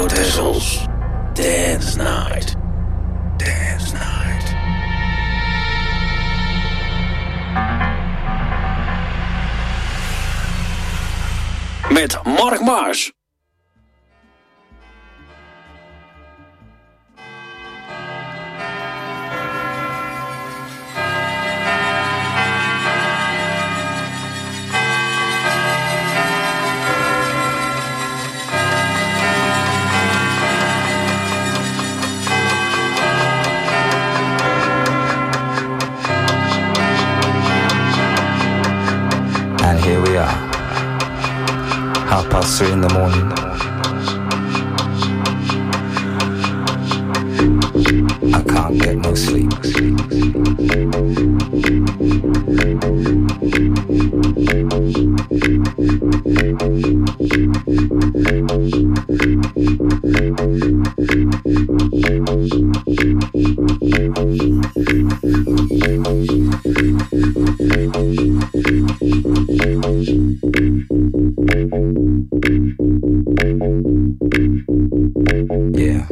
Tessels. Dance Night. Dance Night. Met Mark Maas. And here we are, 3:30 in the morning. I can't get no sleep. Yeah.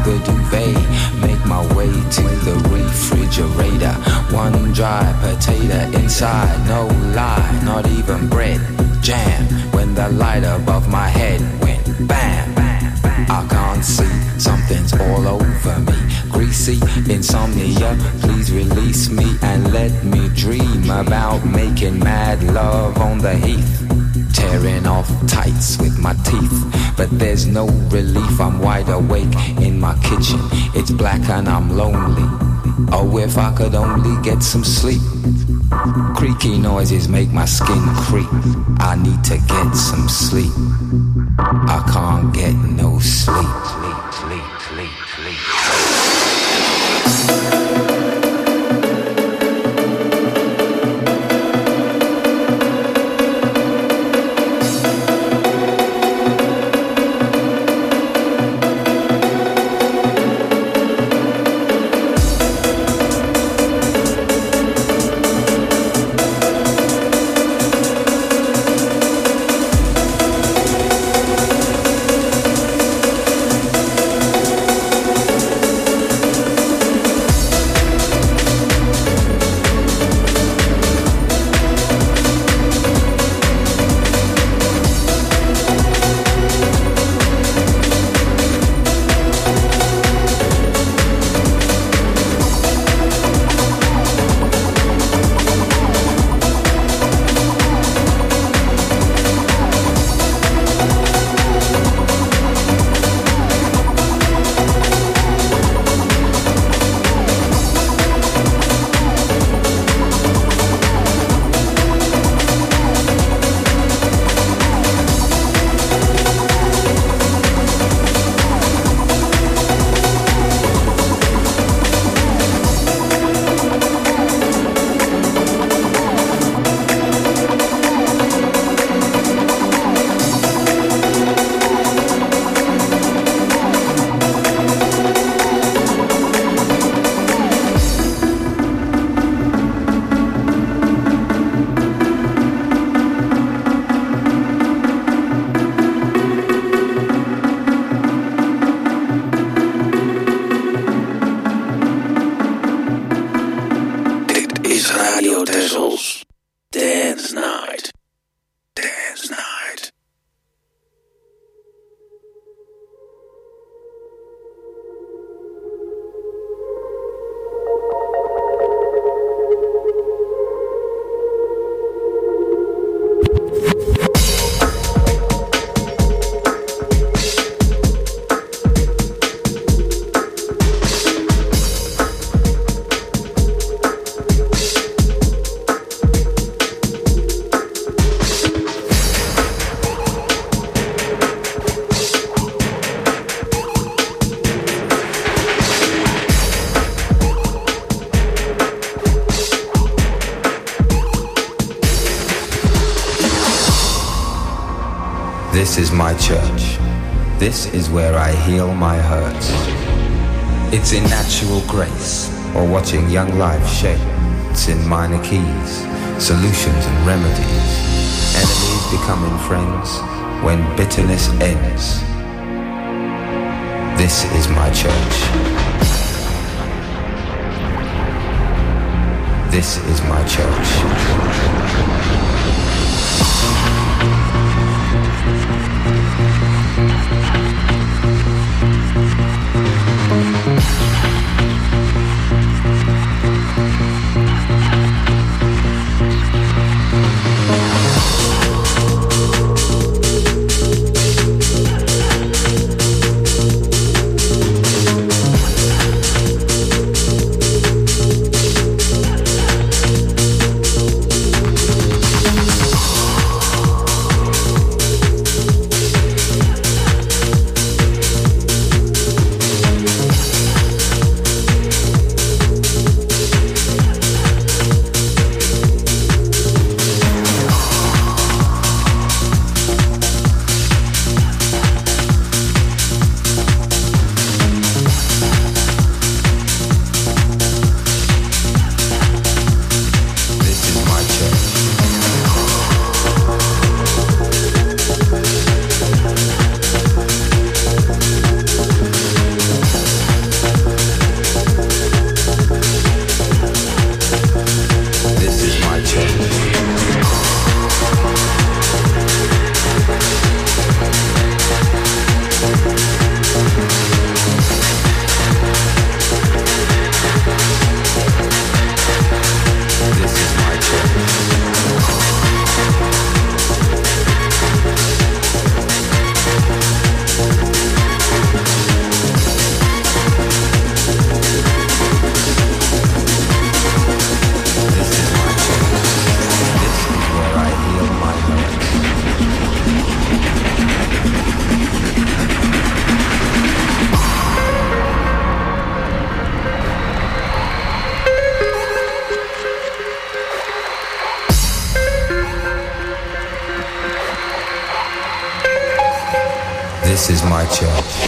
the duvet, make my way to the refrigerator. One dry potato inside, no lie, not even bread. Jam when the light above my head went bam. I can't see, something's all over me. Greasy insomnia, please release me and let me dream about making mad love on the heath. Tearing off tights with my teeth, but there's no relief. I'm wide awake in my kitchen, it's black and I'm lonely. Oh, if I could only get some sleep. Creaky noises make my skin creep. I need to get some sleep. I can't get no sleep. This is my church. This is where I heal my hurts. It's in natural grace, or watching young life shape. It's in minor keys, solutions and remedies. Enemies becoming friends when bitterness ends. This is my church. This is my church. church.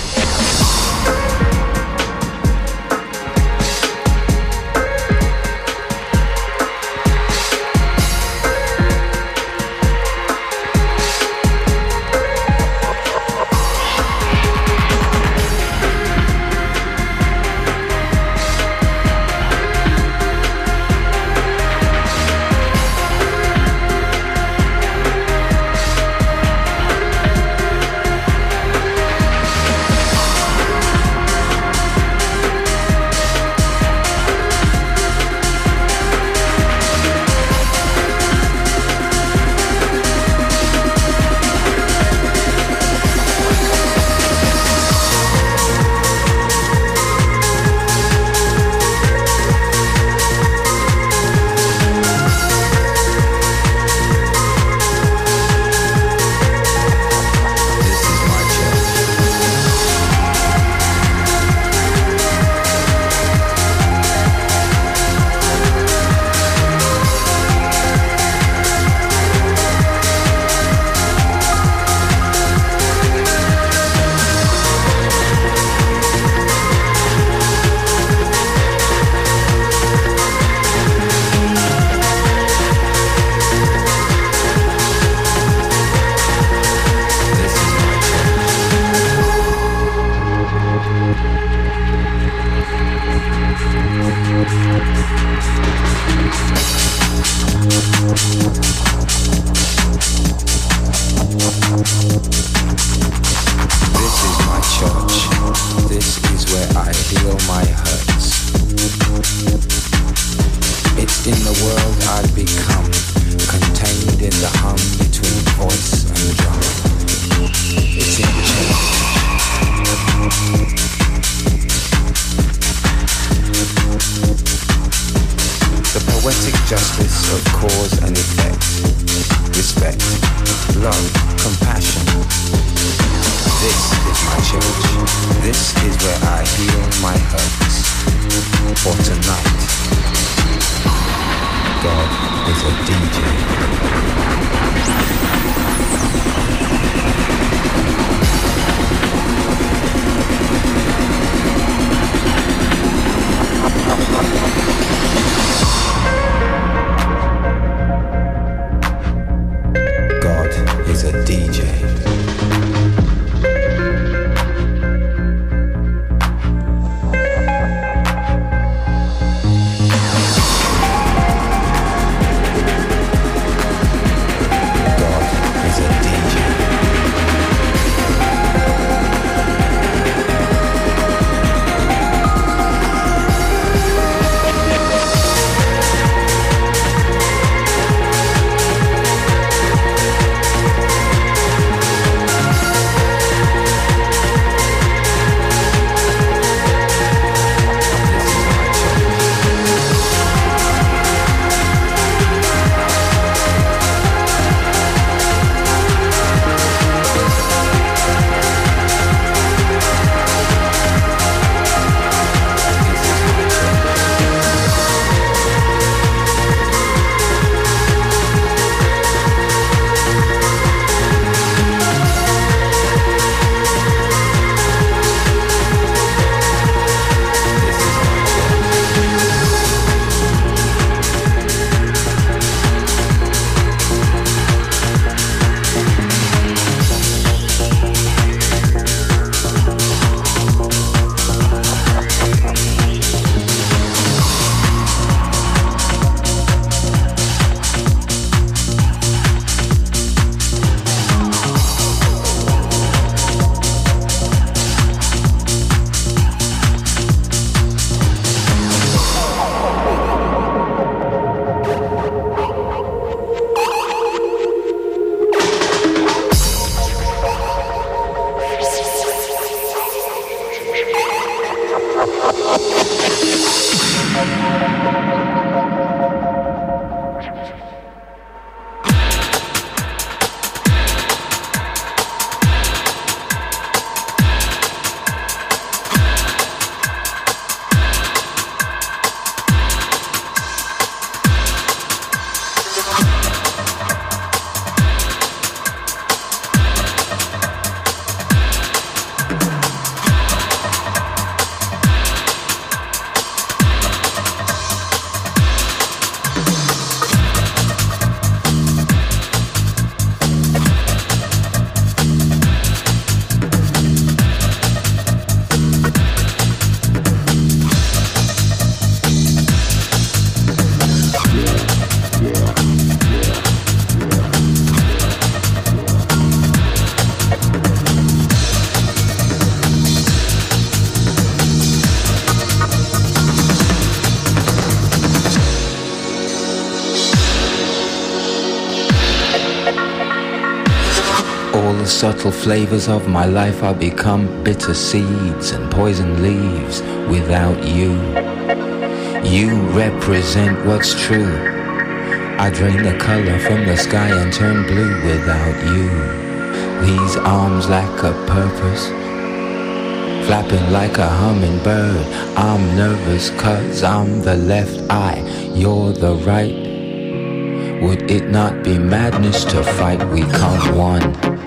All the subtle flavors of my life are become bitter seeds and poison leaves without you. You represent what's true. I drain the color from the sky and turn blue without you. These arms lack a purpose, flapping like a hummingbird. I'm nervous 'cause I'm the left eye, you're the right. Would it not be madness to fight? We can't one.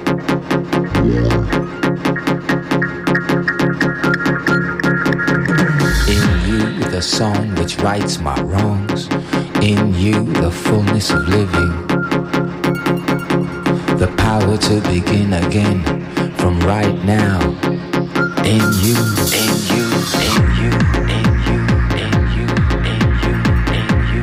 In you, the song which rights my wrongs. In you, the fullness of living. The power to begin again from right now. In you, in you, in you, in you, in you, in you, in you,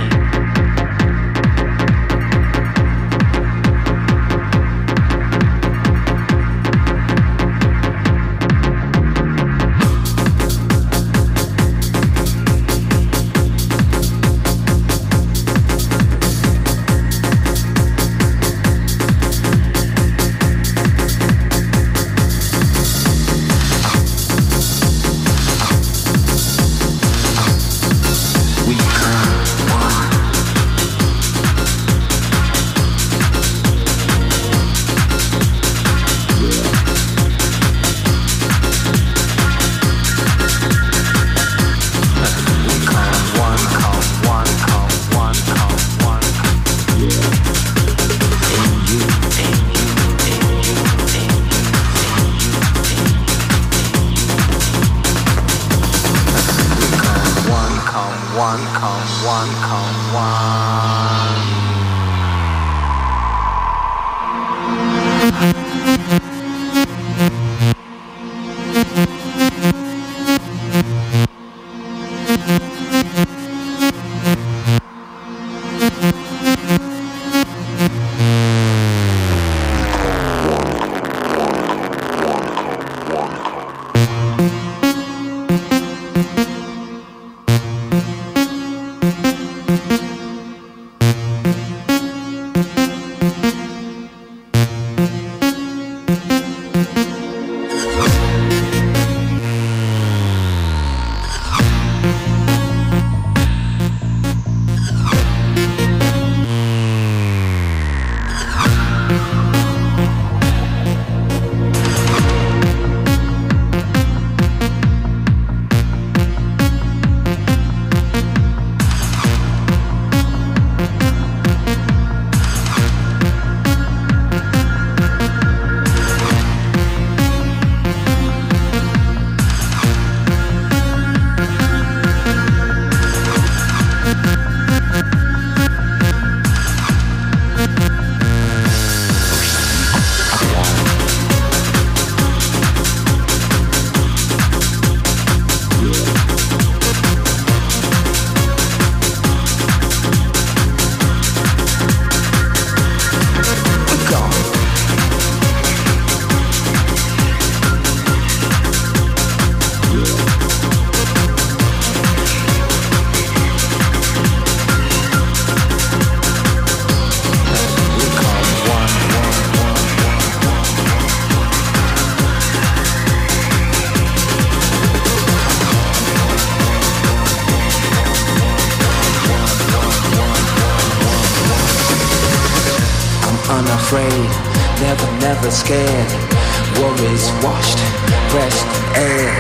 unafraid, never scared. Worries washed, breast air.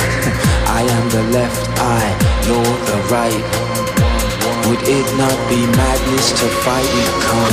I am the left eye, you're the right. Would it not be madness to fight? We come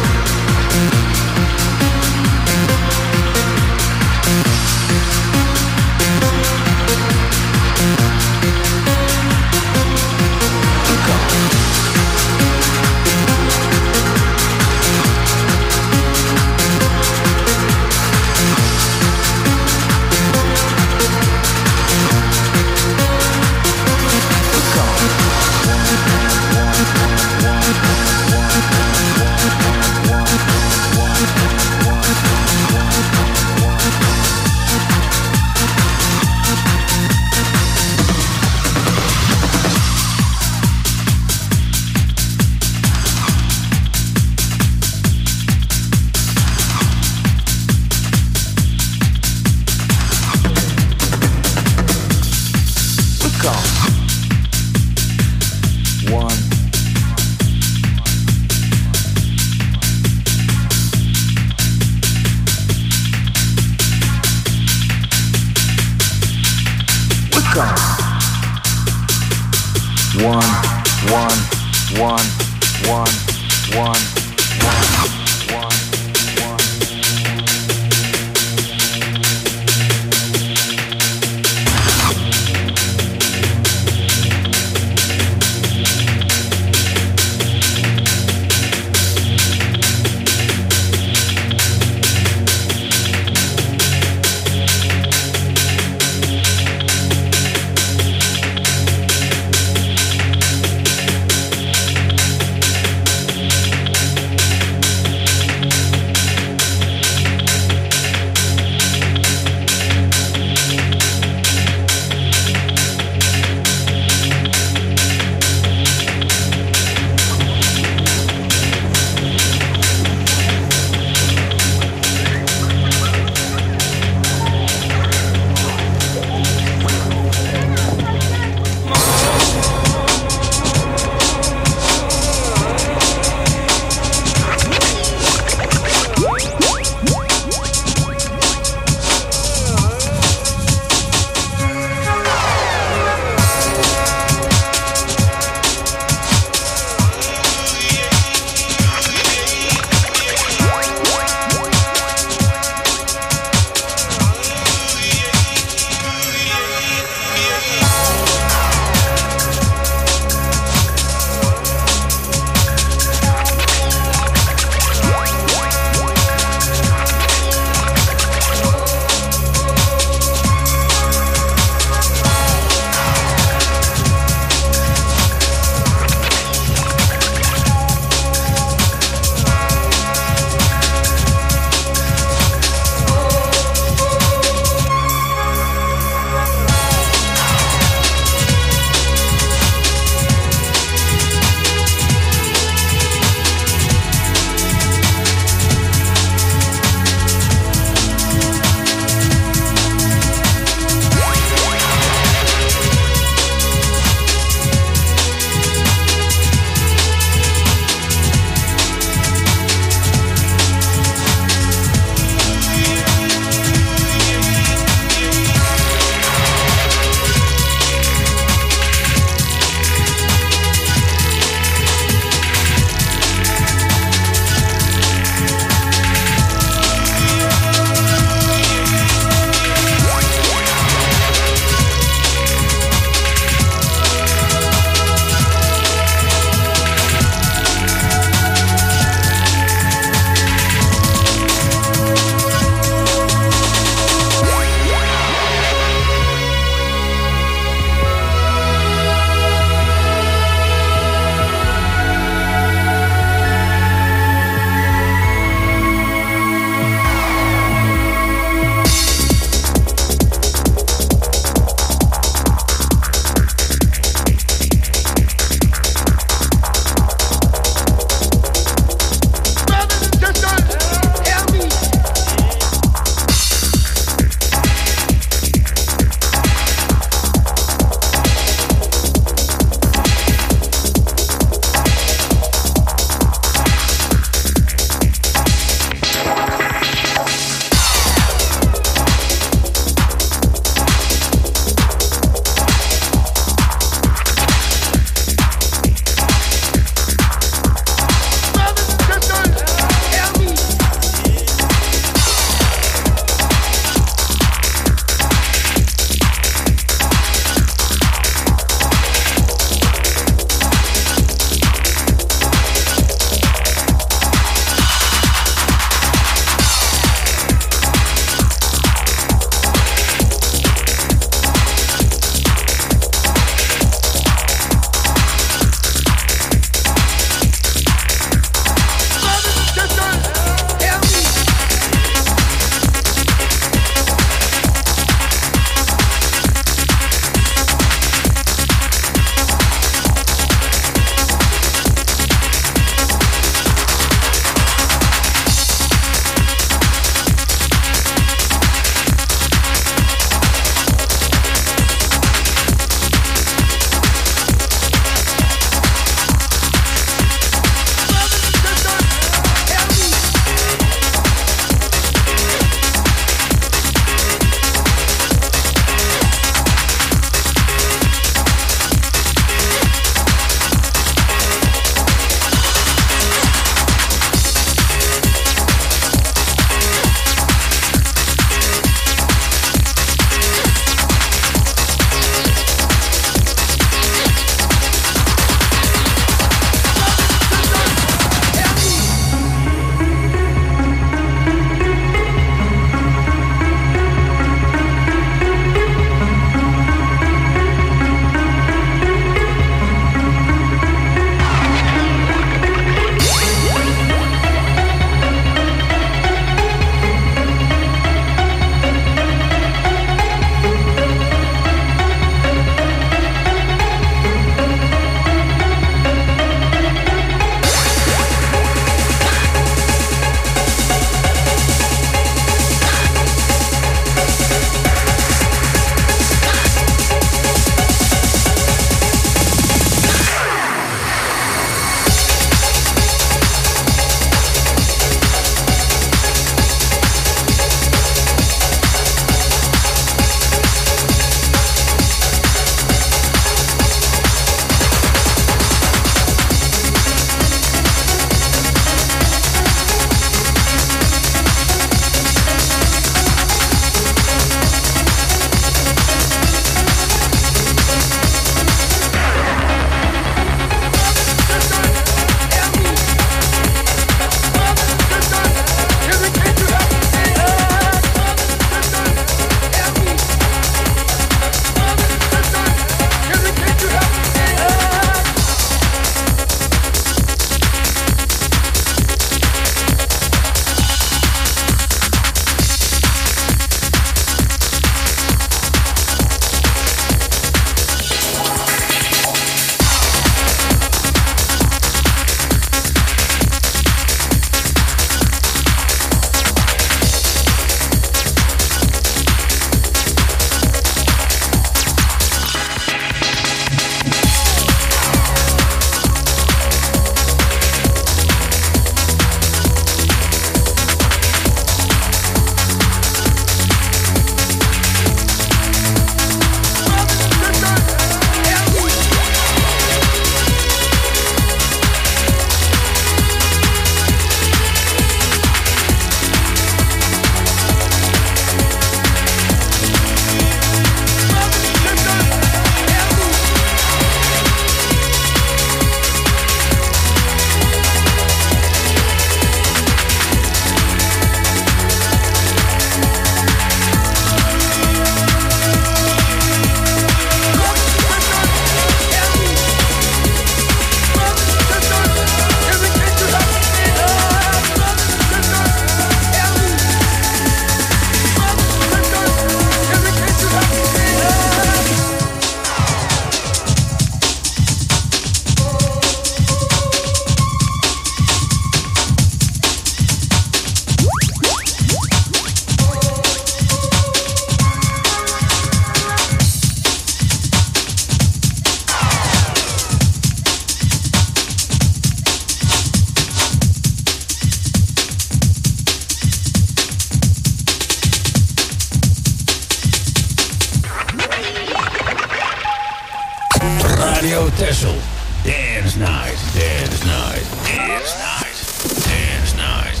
Radio Texel. Dance night, dance night, dance night, dance night.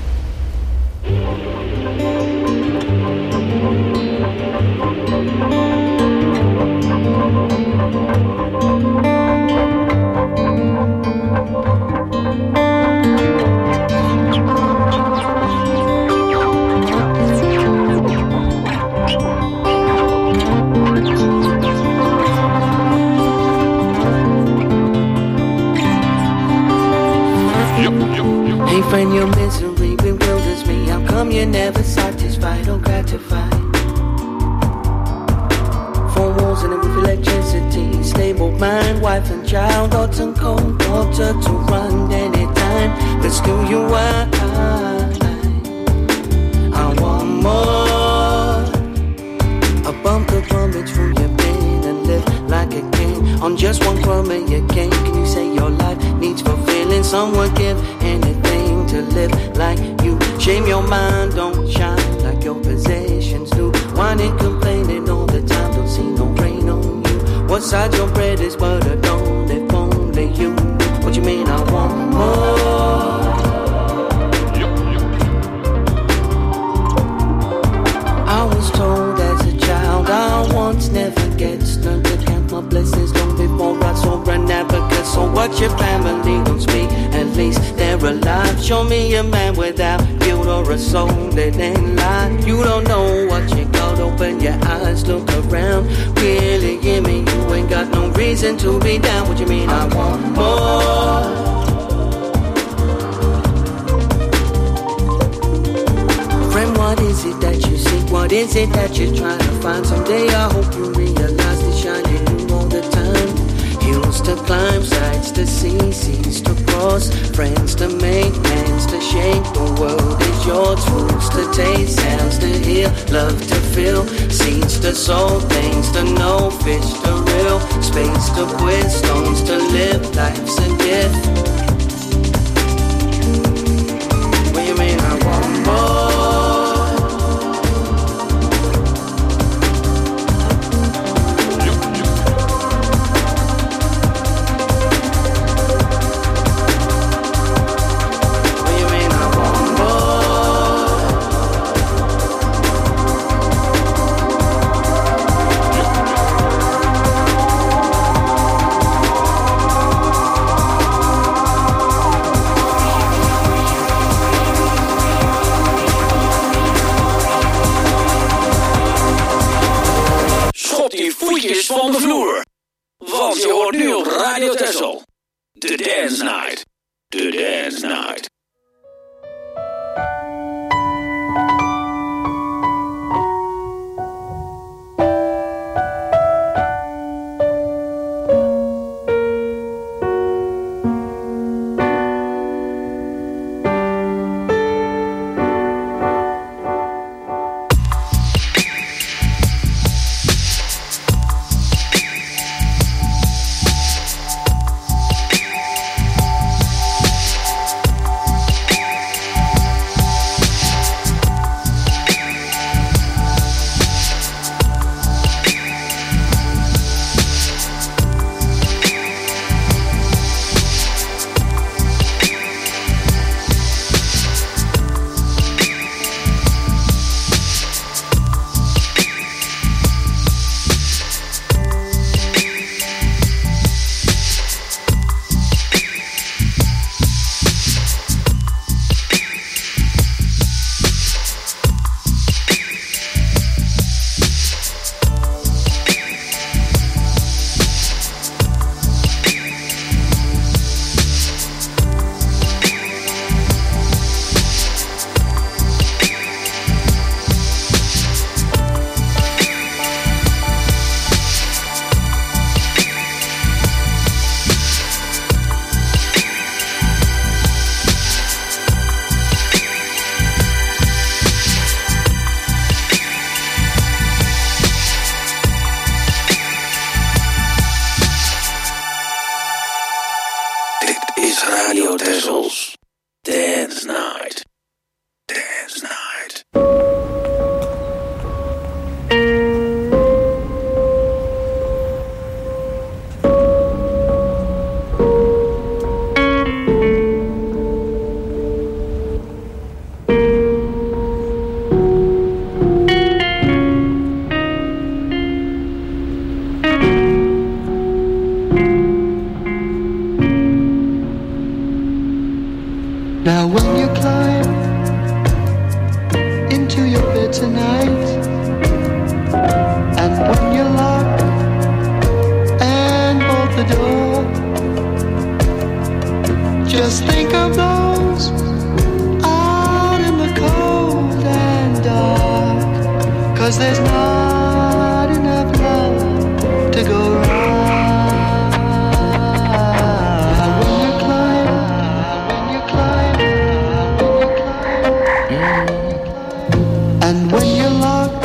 Hey friend, your misery bewilders me. How come you're never satisfied or gratified? Four walls and a roof, electricity, stable mind, wife and child, hot and cold water to run anytime. But still you are, I want more. A bump the plumage through your pain and live like a king on just one crumb of your game. Can you say your life needs fulfilling? Someone give anything to live like you. Shame your mind, don't shine like your possessions do. Whining, complaining all the time, don't see no rain on you. What side your bread is buttered on, if only you. What you mean I want more? I was told as a child I once never gets learned to count my blessings long before I saw an advocate. So what your family don't speak, at least they're alive. Show me a man without guilt or a soul that ain't lied. You don't know what you got, open your eyes, look around. Really hear me, you ain't got no reason to be down. What you mean I want more? Friend, what is it that you seek? What is it that you're trying to find? Someday I hope you realize the shining you all the time. Hills to climb, sights to see, seas to cross, friends to make, plans to shake. The world is yours, foods to taste, sounds to hear, love to feel, seeds to sow, things to know, fish to reel, space to quit, stones to live, life's a gift. What you mean I want more? Van de vloer. Want je hoort nu op Radio Texel. The Dance Night. The Dance Night. the door. Just think of those out in the cold and dark, 'cause there's not enough love to go round. And when you climb, and when you're locked,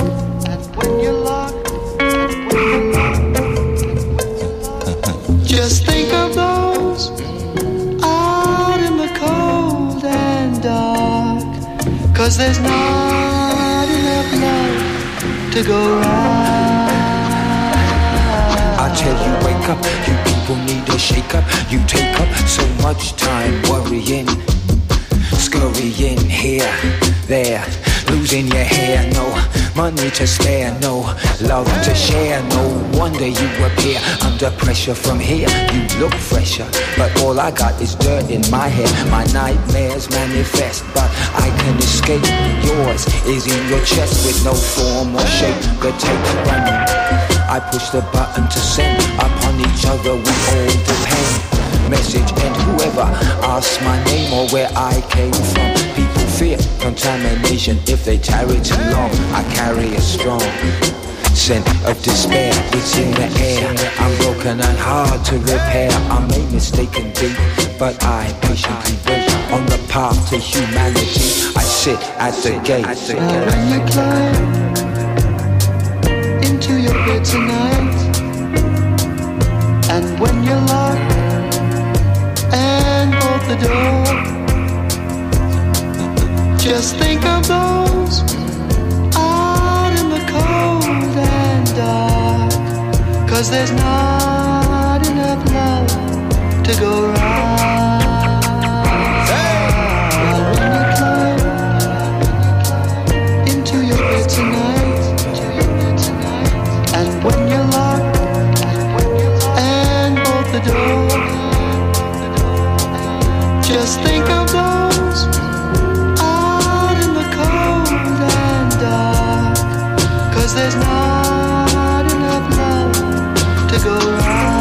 just think of those out in the cold and dark, 'cause there's not enough love to go round. I tell you, wake up, you people need a shake up. You take up so much time worrying, scurrying here, there, losing your hair. No money to spare, no love to share. No wonder you appear under pressure from here. You look fresher, but all I got is dirt in my hair. My nightmares manifest, but I can escape. Yours is in your chest with no form or shape. The tape's running, I push the button to send. Upon each other we all depend. Message and whoever asks my name or where I came from. People fear contamination if they tarry too long. I carry a strong scent of despair, it's in the air. I'm broken and hard to repair. I may mistaken be, but I patiently wait on the path to humanity. I sit at the gate. When you climb into your bed tonight, and when you're locked and bolt the door, just think of those out in the cold and dark, 'cause there's not enough love to go round. Now when you climb into your bed tonight, and when you're locked and bolt the door, just think of those out in the cold and dark, 'cause there's not enough love to go round.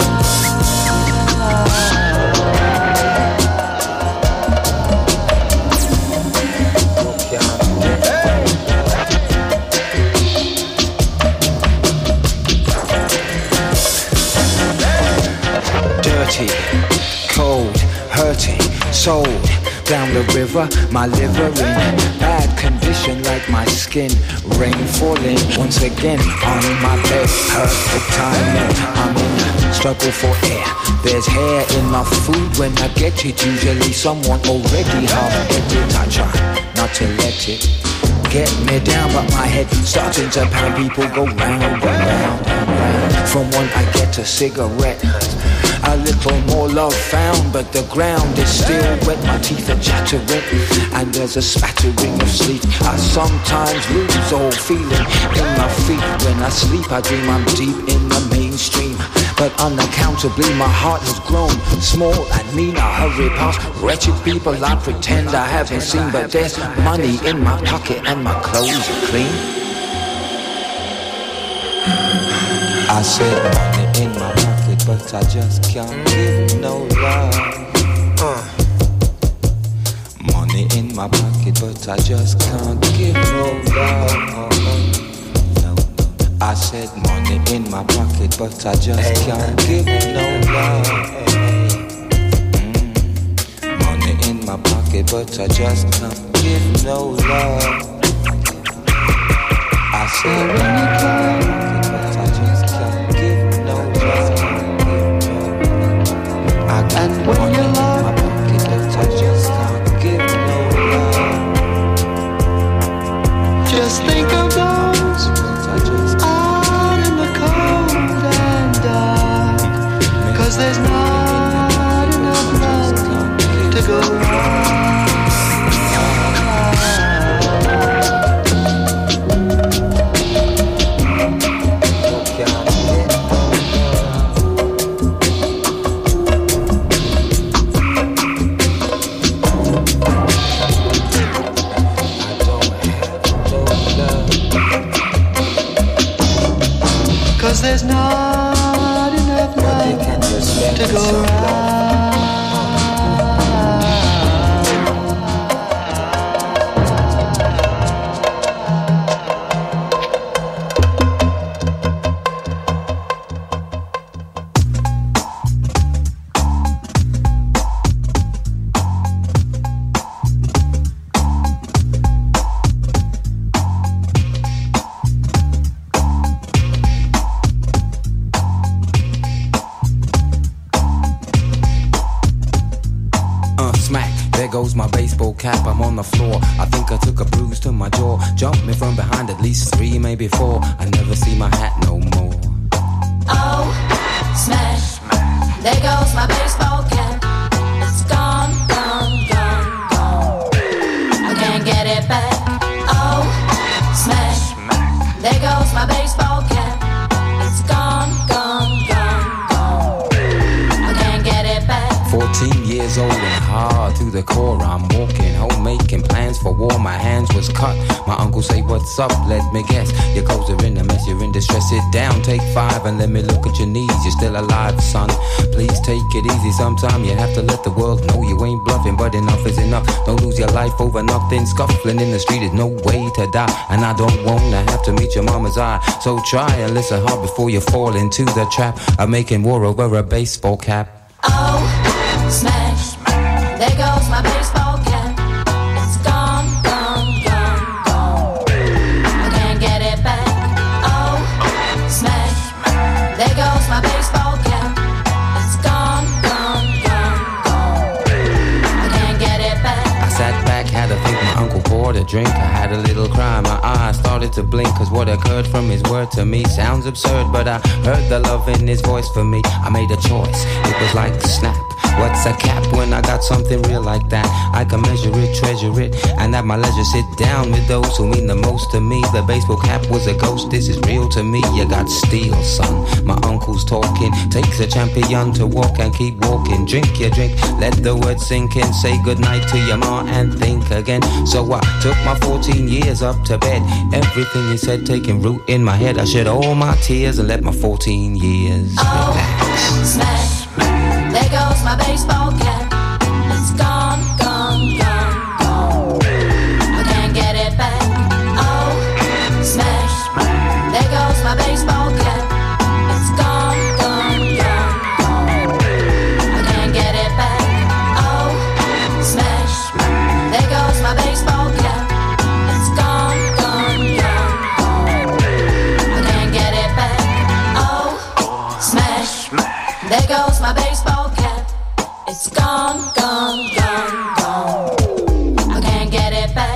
Dirty, cold, hurting, sold down the river, my liver in bad condition like my skin. Rain falling once again on my bed. Perfect timing, I'm in struggle for air. There's hair in my food when I get it. Usually someone already half-headed. I try not to let it get me down, but my head starting to pound. People go round and round and round. From one I get a cigarette, a little more love found, but the ground is still wet. My teeth are chattering, and there's a spattering of sleep. I sometimes lose all feeling in my feet. When I sleep, I dream I'm deep in the mainstream, but unaccountably my heart has grown small and mean. I hurry past wretched people I pretend I haven't seen, but there's money in my pocket and my clothes are clean. I said money in my pocket, but I just can't give no love. Money in my pocket, but I just can't give no love. No. I said money in my pocket, but I just can't give no love. Money in my pocket, but I just can't give no love. I said money in my pocket, but I just can't give no love. I got And when money you're in my locked, pocket, but I just can't give no love. just think of those But I just out in the cold and dark, 'cause there's not enough love to go round. There's not enough love go round. Goes my baseball cap, I'm on the floor. I think I took a bruise to my jaw. Jumped me from behind at least 3, maybe 4. I never see my hat no more. Oh, smash. There goes my baseball cap. It's gone, gone, gone, gone. I can't get it back. Oh, smash. There goes my baseball cap. It's gone, gone, gone, gone. I can't get it back. 14 years old and hard to the core. I'm walking home making plans for war. My hands was cut. My uncle say, what's up? Let me guess. Your clothes are in a mess, you're in distress. Sit down, take 5 and let me look at your knees. You're still alive, son. Please take it easy. Sometime you have to let the world know you ain't bluffing, but enough is enough. Don't lose your life over nothing. Scuffling in the street is no way to die, and I don't wanna have to meet your mama's eye. So try and listen hard before you fall into the trap of making war over a baseball cap. Oh, smash. There goes my baseball cap. It's gone, gone, gone, gone. I can't get it back. Oh, smash. There goes my baseball cap. It's gone, gone, gone, gone. I can't get it back. I sat back, had to think. My uncle poured a drink. I had a little cry. My eyes started to blink, cause what occurred from his word to me sounds absurd, but I heard the love in his voice for me. I made a choice. It was like snap. What's a cap when I got something real like that? I can measure it, treasure it, and at my leisure sit down with those who mean the most to me. The baseball cap was a ghost, this is real to me. You got steel, son. My uncle's talking. Takes a champion to walk and keep walking. Drink your drink, let the words sink in. Say goodnight to your ma and think again. So I took my 14 years up to bed. Everything he said taking root in my head. I shed all my tears and let my 14 years relax. Smash. There goes my baseball cap. It's gone, gone, gone, gone. I can't get it back. Oh, smash. There goes my baseball cap. It's gone, gone, gone, gone. I can't get it back. Oh, smash. There goes my baseball cap. It's gone, gone, gone, gone. I can't get it back. Oh, smash. There goes my baseball cap. It's gone, gone, gone, gone. I can't get it back.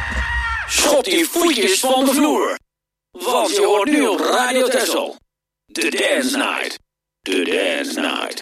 Schop die voetjes van de vloer. Want je hoort nu op Radio Texel. The Dance Night. The Dance Night.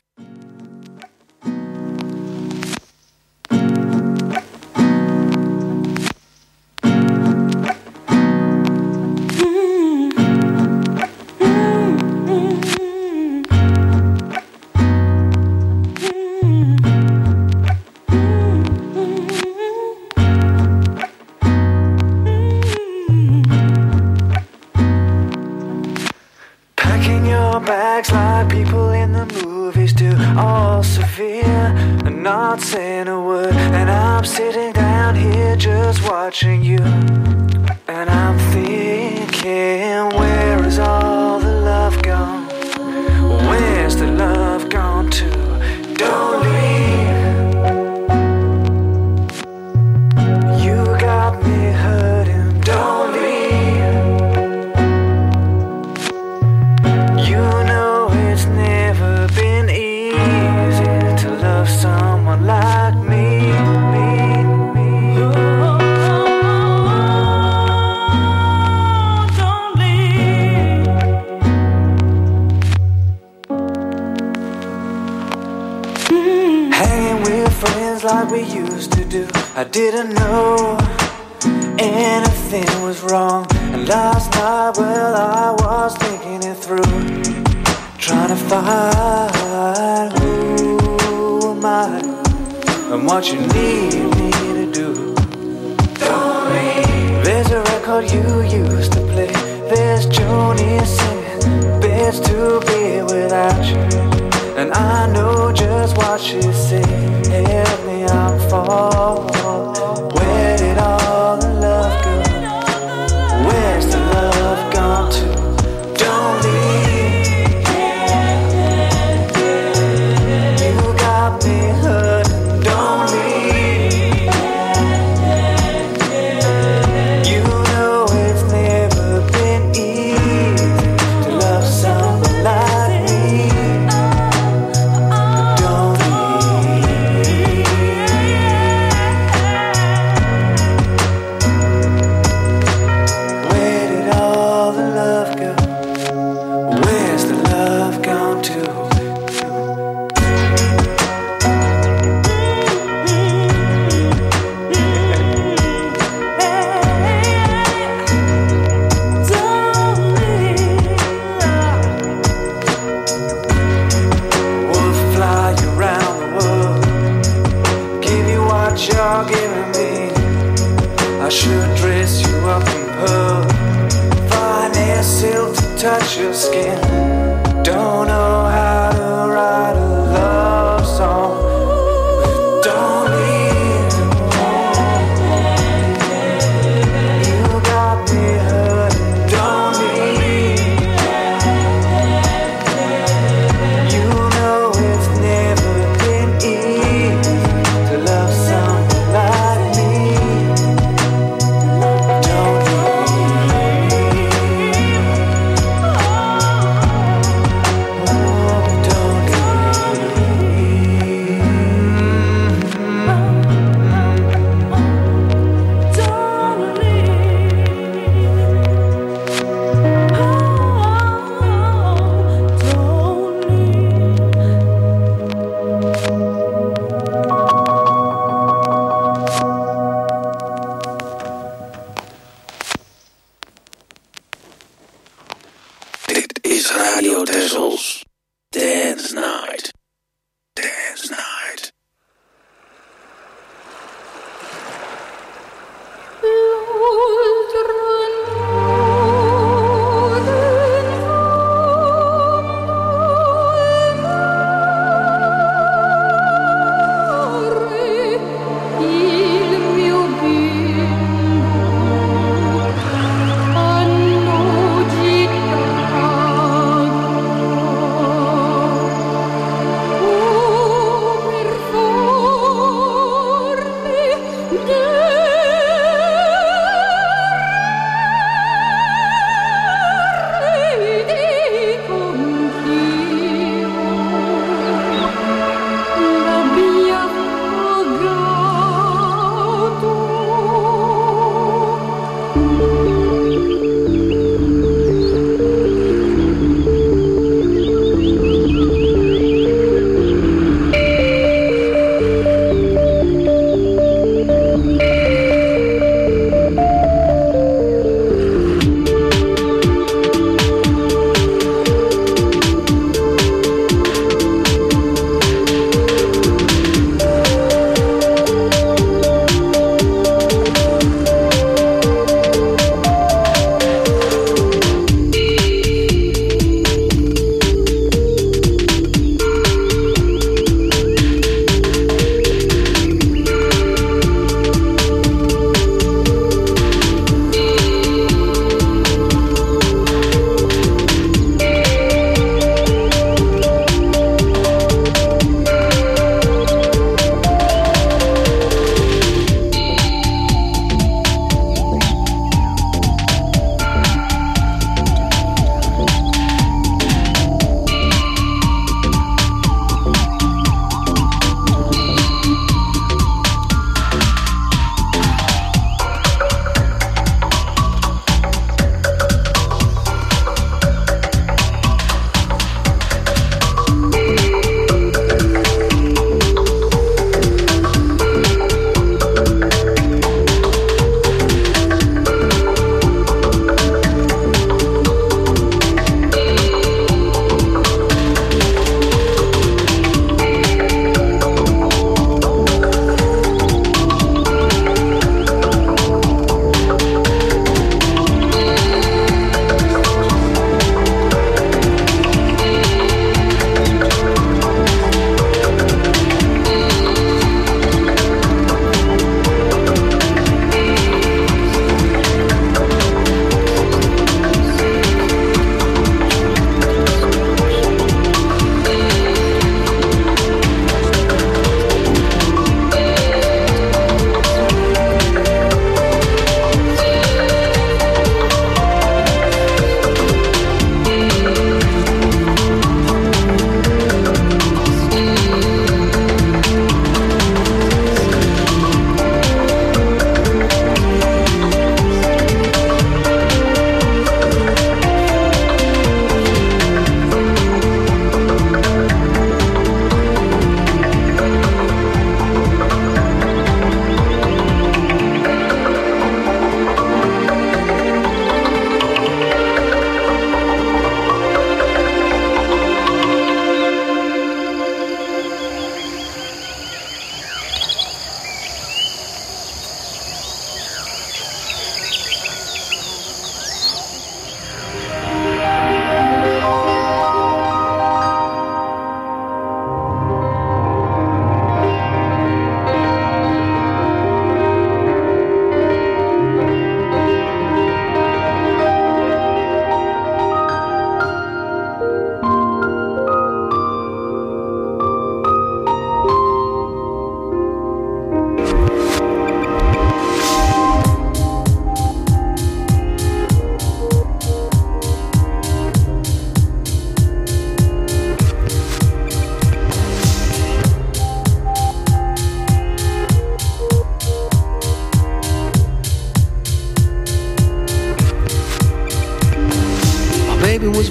Bags like people in the movies do, all severe and not saying a word. And I'm sitting down here just watching you, and I'm thinking, where is all the love gone? Where's the love gone to? Don't leave. You got me hurting. Don't leave. You know it's never been easy to love someone like me. Don't leave. Hanging with friends like we used to do. I didn't know anything was wrong. And last night, well, I was thinking it through, trying to find who am I and what you need me to do. Don't leave. There's a record you used to play. There's Joni singing, best to be without you. And I know I should dress you up in pearl, fine as silk to touch your skin. Don't know how to write a love song, but don't leave. You got me hurt, don't leave. You know it's never been easy to love someone like me. Don't leave.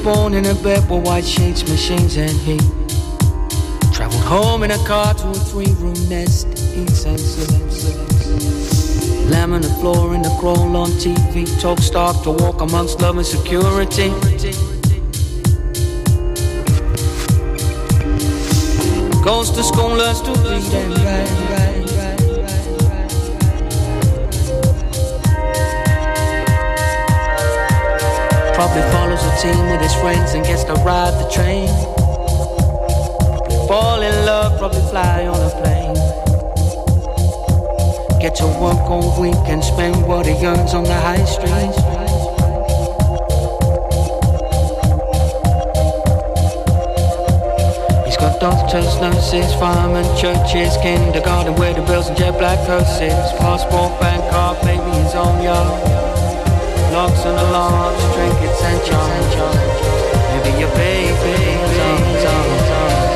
born in a bed with white sheets, machines and heat. Traveled home in a car to a 3-room nest. Eats and sleeps. Lamb on the floor in the crawl on TV. Talk stock to walk amongst love and security. Goes to school, learns to read and write. Probably follows a team with his friends and gets to ride the train. Fall in love, probably fly on a plane. Get to work all week and spend what he earns on the high street. He's got doctors, nurses, firemen, churches, kindergarten where the bells and jet black curses. Passport, bank card, baby his own yard. Locks and alarms, trinkets and charms. Maybe your baby is on.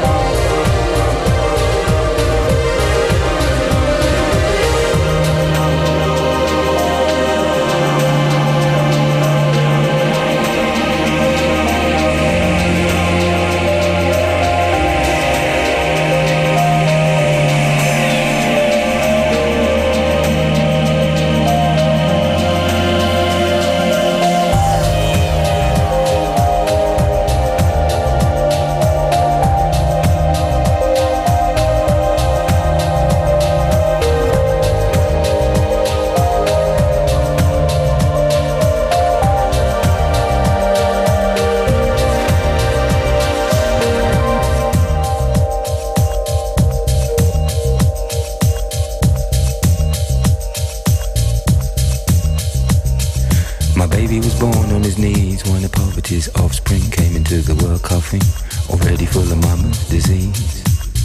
His offspring came into the world coughing, already full of mama's disease.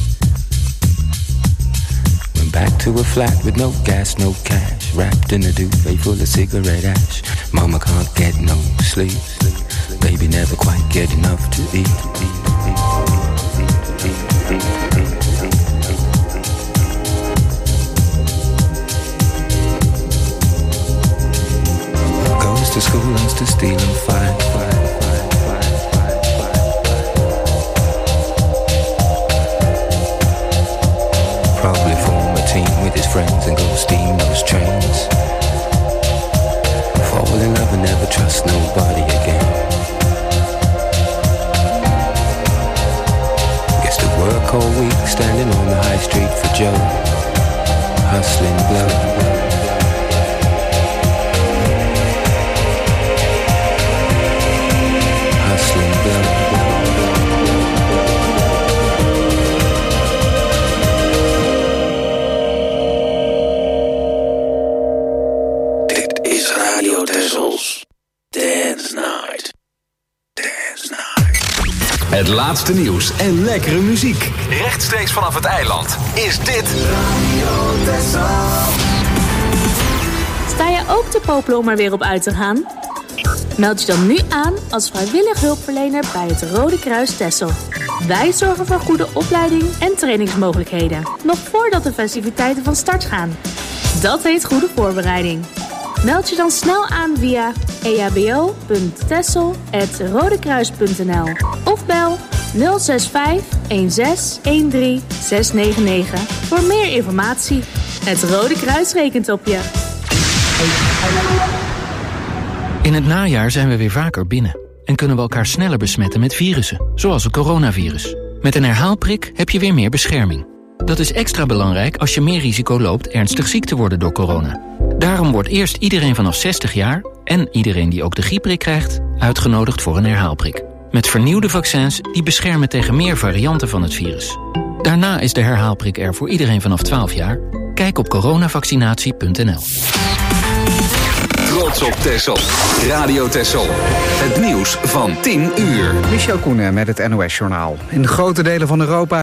Went back to a flat with no gas, no cash, wrapped in a duvet full of cigarette ash. Mama can't get no sleep, baby never quite get enough to eat. Goes to school, learns to steal and fight. Probably form a team with his friends and go steam those trains. Fall in love and never trust nobody again. Gets to work all week, standing on the high street for Joe, hustling blow. Dit is Radio Tessels. Dance Night. Dance Night. Het laatste nieuws en lekkere muziek. Rechtstreeks vanaf het eiland is dit Radio Tessel. Sta je ook te popelen om er weer op uit te gaan? Meld je dan nu aan als vrijwillig hulpverlener bij het Rode Kruis Texel. Wij zorgen voor goede opleiding en trainingsmogelijkheden, nog voordat de festiviteiten van start gaan. Dat heet goede voorbereiding. Meld je dan snel aan via ehbo.texel@rodekruis.nl of bel 065 16 13 699 voor meer informatie. Het Rode Kruis rekent op je. In het najaar zijn we weer vaker binnen en kunnen we elkaar sneller besmetten met virussen, zoals het coronavirus. Met een herhaalprik heb je weer meer bescherming. Dat is extra belangrijk als je meer risico loopt ernstig ziek te worden door corona. Daarom wordt eerst iedereen vanaf 60 jaar en iedereen die ook de griepprik krijgt uitgenodigd voor een herhaalprik. Met vernieuwde vaccins die beschermen tegen meer varianten van het virus. Daarna is de herhaalprik er voor iedereen vanaf 12 jaar. Kijk op coronavaccinatie.nl. Trots op Texel. Radio Texel. Het nieuws van 10 uur. Michel Koenen met het NOS-journaal. In grote delen van Europa